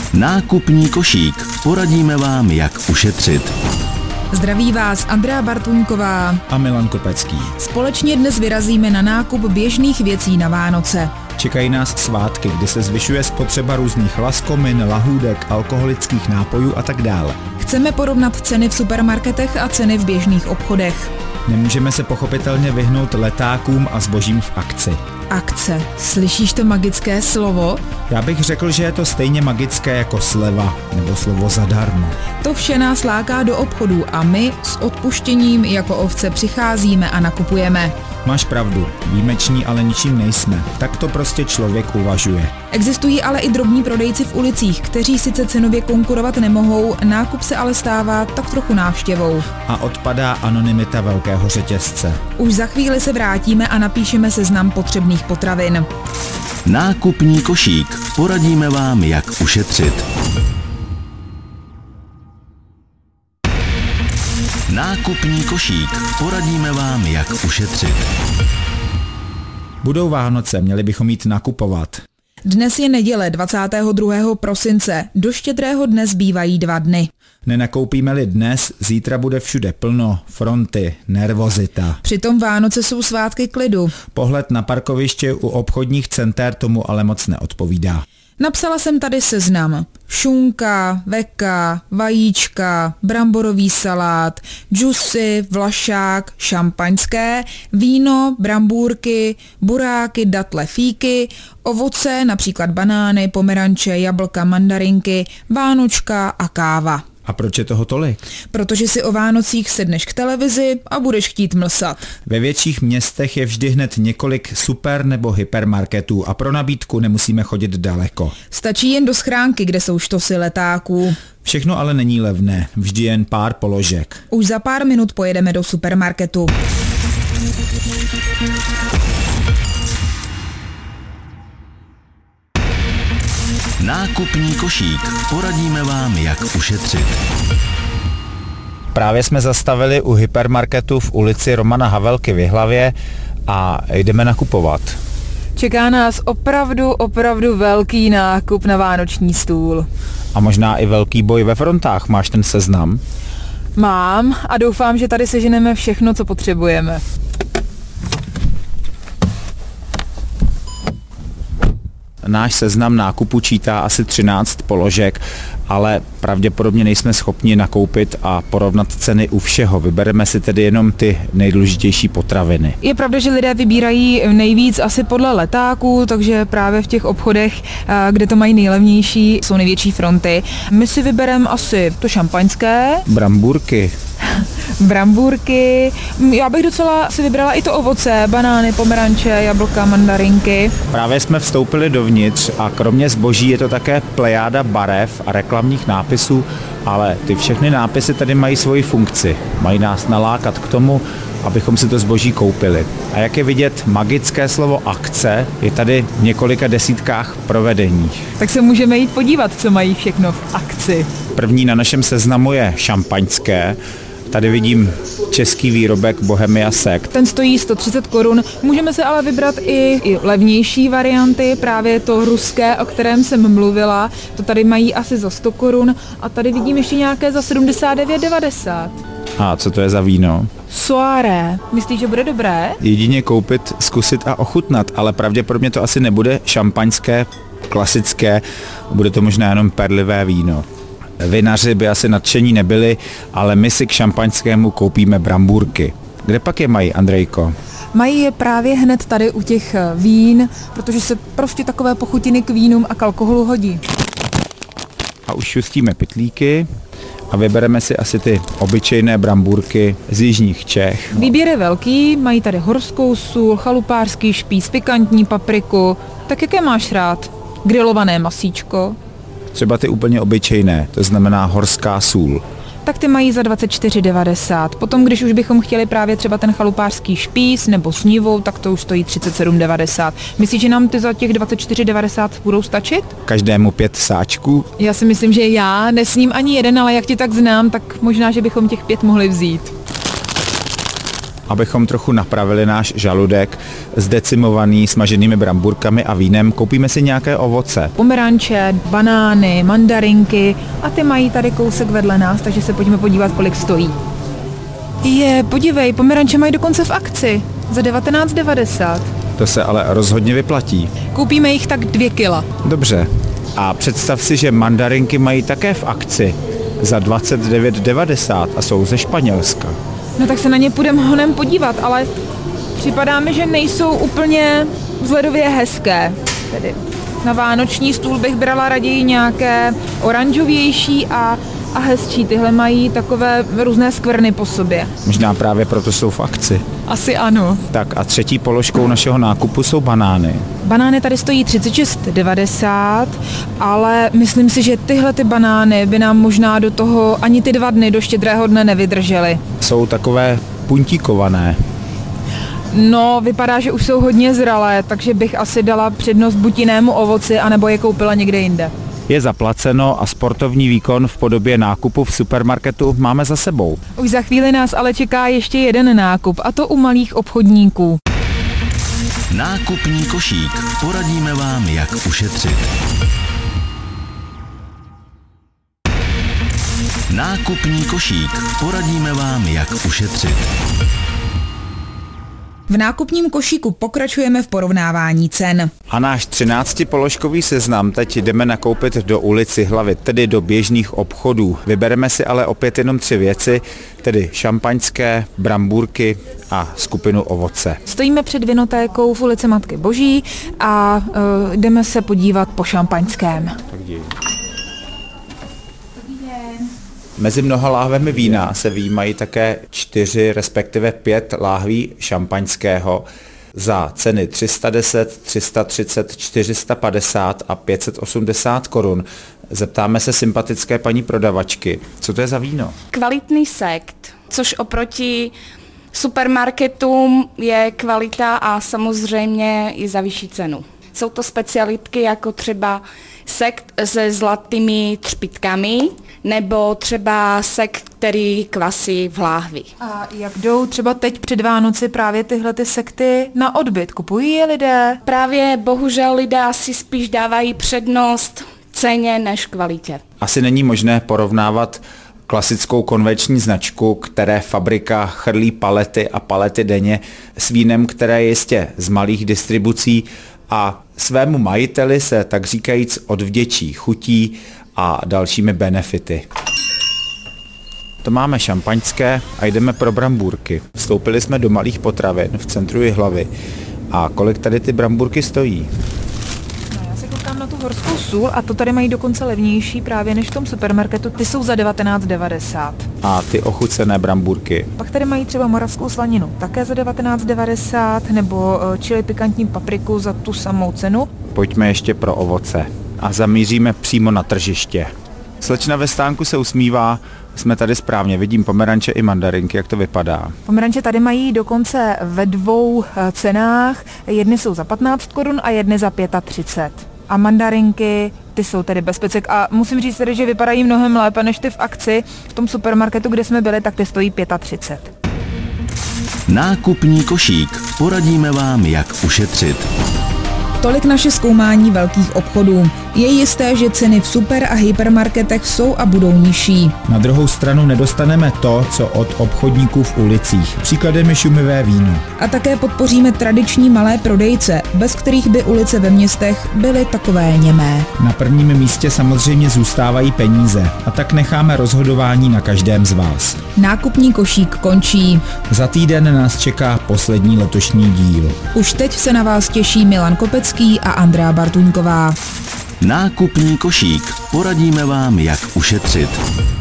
Nákupní košík. Poradíme vám, jak ušetřit. Zdraví vás Andrea Bartuňková a Milan Kopecký. Společně dnes vyrazíme na nákup běžných věcí na Vánoce. Čekají nás svátky, kdy se zvyšuje spotřeba různých laskomin, lahůdek, alkoholických nápojů a tak dále. Chceme porovnat ceny v supermarketech a ceny v běžných obchodech. Nemůžeme se pochopitelně vyhnout letákům a zbožím v akci. Akce. Slyšíš to magické slovo? Já bych řekl, že je to stejně magické jako sleva nebo slovo zadarmo. To vše nás láká do obchodů a my s odpuštěním jako ovce přicházíme a nakupujeme. Máš pravdu, výjimeční ale ničím nejsme. Tak to prostě člověk uvažuje. Existují ale i drobní prodejci v ulicích, kteří sice cenově konkurovat nemohou, nákup se ale stává tak trochu návštěvou. A odpadá anonymita velkého řetězce. Už za chvíli se vrátíme a napíšeme seznam potřebných potravin. Nákupní košík. Poradíme vám, jak ušetřit. Nákupní košík. Poradíme vám, jak ušetřit. Budou Vánoce, měli bychom jít nakupovat. Dnes je neděle 22. prosince, do Štědrého dne zbývají 2 dny. Nenakoupíme-li dnes, zítra bude všude plno, fronty, nervozita. Přitom Vánoce jsou svátky klidu. Pohled na parkoviště u obchodních center tomu ale moc neodpovídá. Napsala jsem tady seznam. Šunka, veka, vajíčka, bramborový salát, džusy, vlašák, šampaňské, víno, brambůrky, buráky, datle, fíky, ovoce, například banány, pomeranče, jablka, mandarinky, vánočka a káva. A proč je toho tolik? Protože si o Vánocích sedneš k televizi a budeš chtít mlsat. Ve větších městech je vždy hned několik super nebo hypermarketů a pro nabídku nemusíme chodit daleko. Stačí jen do schránky, kde jsou štosy letáků. Všechno ale není levné, vždy jen pár položek. Už za pár minut pojedeme do supermarketu. Nákupní košík. Poradíme vám, jak ušetřit. Právě jsme zastavili u hypermarketu v ulici Romana Havelky v Jihlavě a jdeme nakupovat. Čeká nás opravdu velký nákup na vánoční stůl. A možná i velký boj ve frontách. Máš ten seznam? Mám a doufám, že tady seženeme všechno, co potřebujeme. Náš seznam nákupu čítá asi 13 položek, ale pravděpodobně nejsme schopni nakoupit a porovnat ceny u všeho. Vybereme si tedy jenom ty nejdůležitější potraviny. Je pravda, že lidé vybírají nejvíc asi podle letáků, takže právě v těch obchodech, kde to mají nejlevnější, jsou největší fronty. My si vybereme asi to šampaňské. Brambůrky. Já bych docela si vybrala i to ovoce, banány, pomeranče, jablka, mandarinky. Právě jsme vstoupili dovnitř a kromě zboží je to také plejáda barev a reklamních nápisů, ale ty všechny nápisy tady mají svoji funkci. Mají nás nalákat k tomu, abychom si to zboží koupili. A jak je vidět, magické slovo akce je tady v několika desítkách provedení. Tak se můžeme jít podívat, co mají všechno v akci. První na našem seznamu je šampaňské. Tady vidím český výrobek Bohemia Sekt. Ten stojí 130 korun. Můžeme se ale vybrat i levnější varianty, právě to ruské, o kterém jsem mluvila. To tady mají asi za 100 korun a tady vidím ještě nějaké za 79,90. A co to je za víno? Soirée. Myslíš, že bude dobré? Jedině koupit, zkusit a ochutnat, ale pravděpodobně to asi nebude šampaňské, klasické, bude to možná jenom perlivé víno. Vinaři by asi nadšení nebyli, ale my si k šampaňskému koupíme brambůrky. Kde pak je mají, Andrejko? Mají je právě hned tady u těch vín, protože se prostě takové pochutiny k vínům a k alkoholu hodí. A už šustíme pytlíky a vybereme si asi ty obyčejné brambůrky z jižních Čech. Výběr je velký, mají tady horskou sůl, chalupářský špíc, pikantní papriku. Tak jaké máš rád? Grilované masíčko? Třeba ty úplně obyčejné, to znamená horská sůl. Tak ty mají za 24,90. Potom, když už bychom chtěli právě třeba ten chalupářský špíc nebo s nivou, tak to už stojí 37,90. Myslíš, že nám ty za těch 24,90 budou stačit? Každému 5 sáčků. Já si myslím, že já nesním ani jeden, ale jak tě tak znám, tak možná, že bychom těch 5 mohli vzít. abychom trochu napravili náš žaludek zdecimovaný smaženými bramburkami a vínem, koupíme si nějaké ovoce. Pomeranče, banány, mandarinky a ty mají tady kousek vedle nás, takže se pojďme podívat, kolik stojí. Podívej, pomeranče mají dokonce v akci za 19,90. To se ale rozhodně vyplatí. Koupíme jich tak 2 kila. Dobře. A představ si, že mandarinky mají také v akci za 29,90 a jsou ze Španělska. No tak se na ně půjdeme honem podívat, ale připadá mi, že nejsou úplně vzhledově hezké. Tedy na vánoční stůl bych brala raději nějaké oranžovější a hezčí. Tyhle mají takové různé skvrny po sobě. Možná právě proto jsou v akci. Asi ano. Tak a třetí položkou našeho nákupu jsou banány. Banány tady stojí 36,90, ale myslím si, že tyhle ty banány by nám možná do toho ani ty 2 dny do Štědrého dne nevydržely. Jsou takové puntíkované. No, vypadá, že už jsou hodně zralé, takže bych asi dala přednost buď jinému ovoci, anebo je koupila někde jinde. Je zaplaceno a sportovní výkon v podobě nákupu v supermarketu máme za sebou. Už za chvíli nás ale čeká ještě jeden nákup, a to u malých obchodníků. Nákupní košík. Poradíme vám, jak ušetřit. Nákupní košík. Poradíme vám, jak ušetřit. V nákupním košíku pokračujeme v porovnávání cen. A náš 13položkový seznam teď jdeme nakoupit do ulici Hlavy, tedy do běžných obchodů. Vybereme si ale opět jenom 3 věci, tedy šampaňské, bramburky a skupinu ovoce. Stojíme před vinotékou v ulici Matky Boží a jdeme se podívat po šampaňském. Mezi mnoha láhvemi vína se vyjímají také 4, respektive 5 láhví šampaňského za ceny 310, 330, 450 a 580 korun. Zeptáme se sympatické paní prodavačky, co to je za víno? Kvalitný sekt, což oproti supermarketům je kvalita a samozřejmě i za vyšší cenu. Jsou to specialitky jako třeba sekt se zlatými třpitkami, nebo třeba sekt, který kvasí v láhvi. A jak jdou třeba teď před Vánoci právě tyhle ty sekty na odbyt? Kupují je lidé? Právě bohužel lidé asi spíš dávají přednost ceně než kvalitě. Asi není možné porovnávat klasickou konvenční značku, které fabrika chrlí palety a palety denně s vínem, které je jistě z malých distribucí a svému majiteli se tak říkajíc odvděčí chutí a dalšími benefity. To máme šampaňské a jdeme pro bramburky. Vstoupili jsme do malých potravin v centru Jihlavy. A kolik tady ty bramburky stojí? No, já se koukám na tu horskou sůl a to tady mají dokonce levnější právě než v tom supermarketu. Ty jsou za 19,90. A ty ochucené bramburky? Pak tady mají třeba moravskou slaninu, také za 19,90, nebo čili pikantní papriku za tu samou cenu. Pojďme ještě pro ovoce a zamíříme přímo na tržiště. Slečna ve stánku se usmívá, jsme tady správně, vidím pomeranče i mandarinky, jak to vypadá. Pomeranče tady mají dokonce ve 2 cenách, jedny jsou za 15 korun a jedny za 35. A mandarinky, ty jsou tedy bez pecek a musím říct tedy, že vypadají mnohem lépe než ty v akci. V tom supermarketu, kde jsme byli, tak ty stojí 35. Nákupní košík. Poradíme vám, jak ušetřit. Tolik naše zkoumání velkých obchodů. Je jisté, že ceny v super a hypermarketech jsou a budou nižší. Na druhou stranu nedostaneme to, co od obchodníků v ulicích. Příkladem je šumivé víno. A také podpoříme tradiční malé prodejce, bez kterých by ulice ve městech byly takové němé. Na prvním místě samozřejmě zůstávají peníze a tak necháme rozhodování na každém z vás. Nákupní košík končí. Za týden nás čeká poslední letošní díl. Už teď se na vás těší Milan Kopecký a Andrea Bartuňková. Nákupní košík. Poradíme vám, jak ušetřit.